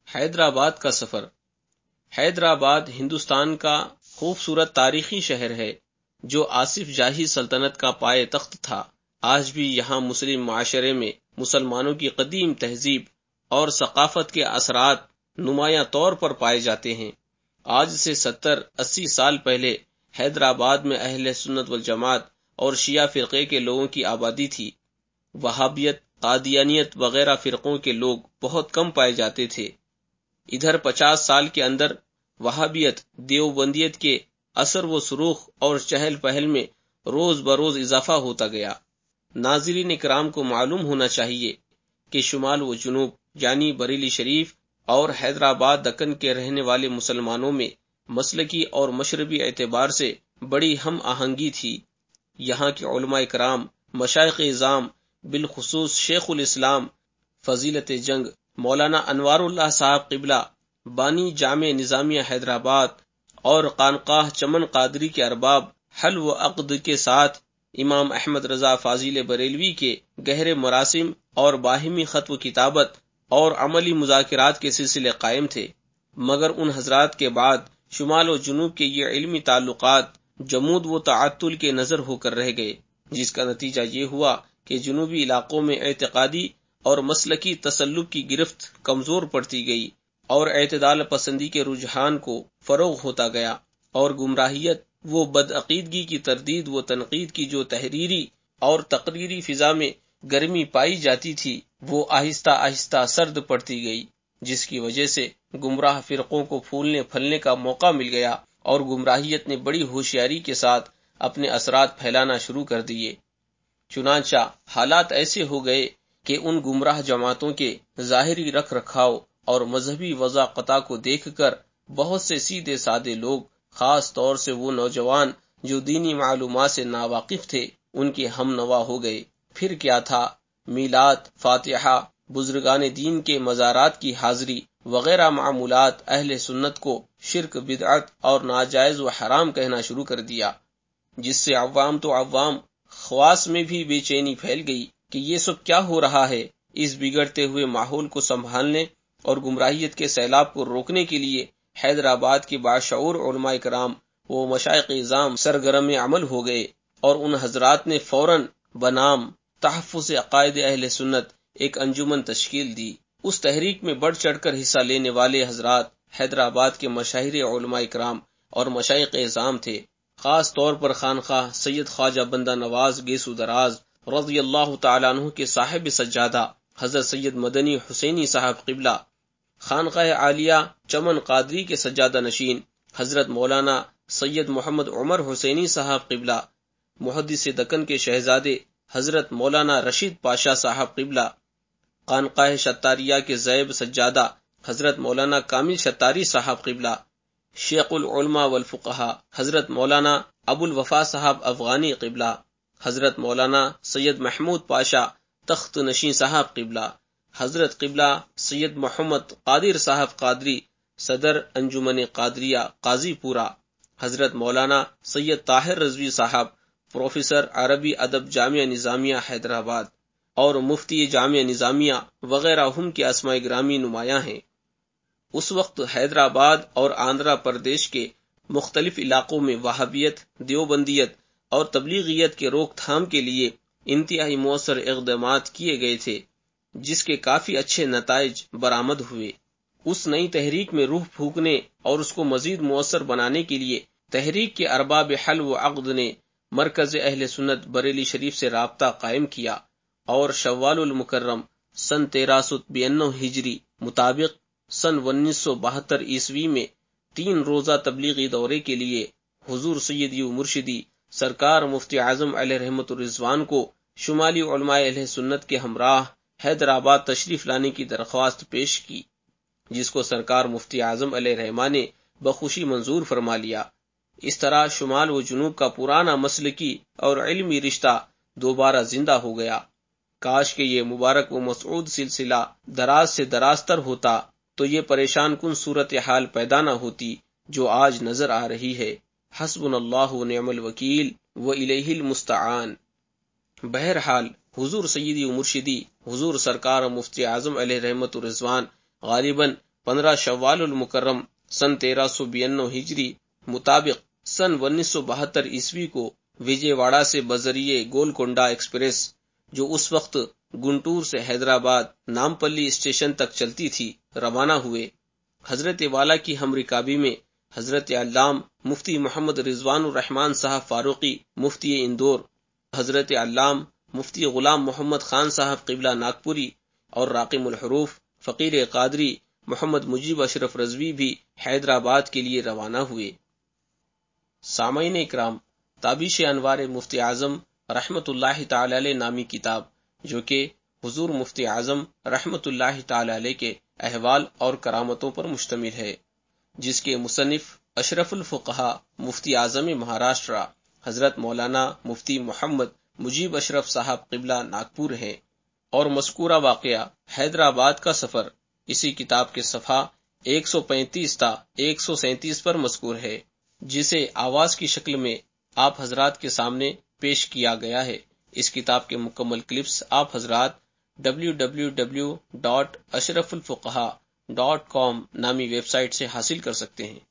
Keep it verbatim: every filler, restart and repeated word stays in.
حیدرآباد کا سفر۔ حیدرآباد ہندوستان کا خوبصورت تاریخی شہر ہے جو آصف جاہی سلطنت کا پائے تخت تھا۔ آج بھی یہاں مسلم معاشرے میں مسلمانوں کی قدیم تہذیب اور ثقافت کے اثرات نمایاں طور پر پائے جاتے ہیں۔ آج سے ستر اسی سال پہلے حیدرآباد میں اہل سنت والجماعت اور شیعہ فرقے کے لوگوں کی آبادی تھی۔ وہابیت، قادیانیت وغیرہ فرقوں کے لوگ بہت کم پائے جاتے تھے۔ ادھر پچاس سال کے اندر وہابیت، دیوبندیت کے اثر و سروخ اور چہل پہل میں روز بروز اضافہ ہوتا گیا۔ ناظرین کرام کو معلوم ہونا چاہیے کہ شمال و جنوب یعنی بریلی شریف اور حیدرآباد دکن کے رہنے والے مسلمانوں میں مسلکی اور مشربی اعتبار سے بڑی ہم آہنگی تھی۔ یہاں کے علماء کرام، مشائخ اعظام، بالخصوص شیخ الاسلام فضیلت جنگ مولانا انوار اللہ صاحب قبلہ، بانی جامع نظامیہ حیدرآباد اور خانقاہ چمن قادری کے ارباب حل و عقد کے ساتھ امام احمد رضا فاضل بریلوی کے گہرے مراسم اور باہمی خط و کتابت اور عملی مذاکرات کے سلسلے قائم تھے، مگر ان حضرات کے بعد شمال و جنوب کے یہ علمی تعلقات جمود و تعطل کے نظر ہو کر رہ گئے، جس کا نتیجہ یہ ہوا کہ جنوبی علاقوں میں اعتقادی اور مسلکی تسلط کی گرفت کمزور پڑتی گئی اور اعتدال پسندی کے رجحان کو فروغ ہوتا گیا، اور گمراہیت وہ بدعقیدگی کی تردید و تنقید کی جو تحریری اور تقریری فضا میں گرمی پائی جاتی تھی وہ آہستہ آہستہ سرد پڑتی گئی، جس کی وجہ سے گمراہ فرقوں کو پھولنے پھلنے کا موقع مل گیا اور گمراہیت نے بڑی ہوشیاری کے ساتھ اپنے اثرات پھیلانا شروع کر دیے۔ چنانچہ حالات ایسے ہو گئے کہ ان گمراہ جماعتوں کے ظاہری رکھ رکھاؤ اور مذہبی وضاقتہ کو دیکھ کر بہت سے سیدھے سادے لوگ، خاص طور سے وہ نوجوان جو دینی معلومات سے ناواقف تھے، ان کے ہم نوا ہو گئے۔ پھر کیا تھا، میلاد، فاتحہ، بزرگان دین کے مزارات کی حاضری وغیرہ معمولات اہل سنت کو شرک، بدعت اور ناجائز و حرام کہنا شروع کر دیا، جس سے عوام تو عوام، خواص میں بھی بے چینی پھیل گئی کہ یہ سب کیا ہو رہا ہے۔ اس بگڑتے ہوئے ماحول کو سنبھالنے اور گمراہیت کے سیلاب کو روکنے کے لیے حیدرآباد کے باشعور علماء کرام و مشائخ اعظام سرگرم عمل ہو گئے، اور ان حضرات نے فوراً بنام تحفظ عقائد اہل سنت ایک انجمن تشکیل دی۔ اس تحریک میں بڑھ چڑھ کر حصہ لینے والے حضرات حیدرآباد کے مشاہیر علماء کرام اور مشائخ اعظام تھے، خاص طور پر خانقاہ سید خواجہ بندہ نواز گیسو دراز رضی اللہ تعالیٰ عنہ کے صاحب سجادہ حضرت سید مدنی حسینی صاحب قبلہ، خانقاہ عالیہ چمن قادری کے سجادہ نشین حضرت مولانا سید محمد عمر حسینی صاحب قبلہ، محدث دکن کے شہزادے حضرت مولانا رشید پاشا صاحب قبلہ، خانقاہ شتاریہ کے زیب سجادہ حضرت مولانا کامل شتاری صاحب قبلہ، شیخ العلماء والفقہاء حضرت مولانا ابو الوفا صاحب افغانی قبلہ، حضرت مولانا سید محمود پاشا تخت نشین صاحب قبلہ، حضرت قبلہ سید محمد قادر صاحب قادری صدر انجمن قادریہ قاضی پورہ، حضرت مولانا سید طاہر رضوی صاحب پروفیسر عربی ادب جامعہ نظامیہ حیدرآباد اور مفتی جامعہ نظامیہ وغیرہ ہم کے اسماء گرامی نمایاں ہیں۔ اس وقت حیدرآباد اور آندھرا پردیش کے مختلف علاقوں میں وہابیت، دیوبندیت اور تبلیغیت کے روک تھام کے لیے انتہائی مؤثر اقدامات کیے گئے تھے، جس کے کافی اچھے نتائج برآمد ہوئے۔ اس نئی تحریک میں روح پھونکنے اور اس کو مزید مؤثر بنانے کے لیے تحریک کے ارباب حل و عقد نے مرکز اہل سنت بریلی شریف سے رابطہ قائم کیا، اور شوال المکرم سن تیرہ سو بانوے ہجری مطابق سن انیس سو بہتر عیسوی میں تین روزہ تبلیغی دورے کے لیے حضور سیدی و مرشدی سرکار مفتی اعظم علیہ رحمت الرضوان کو شمالی علماء اہل سنت کے ہمراہ حیدرآباد تشریف لانے کی درخواست پیش کی، جس کو سرکار مفتی اعظم علیہ رحمہ نے بخوشی منظور فرما لیا۔ اس طرح شمال و جنوب کا پرانا مسلکی اور علمی رشتہ دوبارہ زندہ ہو گیا۔ کاش کہ یہ مبارک و مسعود سلسلہ دراز سے دراز تر ہوتا تو یہ پریشان کن صورتحال پیدا نہ ہوتی جو آج نظر آ رہی ہے۔ حسبنا اللہ و نعم الوکیل و الیہ المستعان۔ بہرحال حضور سیدی و مرشدی حضور سرکار مفتی اعظم علیہ رحمت الرضوان غالباً پندرہ شوال المکرم سن تیرہ سو بانوے ہجری مطابق سن انیس سو بہتر عیسوی کو وجے واڑہ سے بذریعے گولکنڈا ایکسپریس جو اس وقت گنٹور سے حیدرآباد نامپلی اسٹیشن تک چلتی تھی روانہ ہوئے۔ حضرت والا کی ہم رکابی میں حضرت علام مفتی محمد رضوان الرحمان صاحب فاروقی مفتی اندور، حضرت علام مفتی غلام محمد خان صاحب قبلہ ناگپوری اور راقم الحروف فقیر قادری محمد مجیب اشرف رضوی بھی حیدرآباد کے لیے روانہ ہوئے۔ سامعین اکرام، تابیش انوار مفتی اعظم رحمت اللہ تعالی علیہ نامی کتاب جو کہ حضور مفتی اعظم رحمت اللہ تعالی علیہ کے احوال اور کرامتوں پر مشتمل ہے، جس کے مصنف اشرف الفقہا مفتی اعظم مہاراشٹرا حضرت مولانا مفتی محمد مجیب اشرف صاحب قبلہ ناگپور ہیں، اور مذکورہ واقعہ حیدرآباد کا سفر اسی کتاب کے صفحہ ایک سو پینتیس تا ایک سو سینتیس پر مذکور ہے، جسے آواز کی شکل میں آپ حضرات کے سامنے پیش کیا گیا ہے۔ اس کتاب کے مکمل کلپس آپ حضرات W W W dot Ashraf al-Fuqaha dot com نامی ویب سائٹ سے حاصل کر سکتے ہیں۔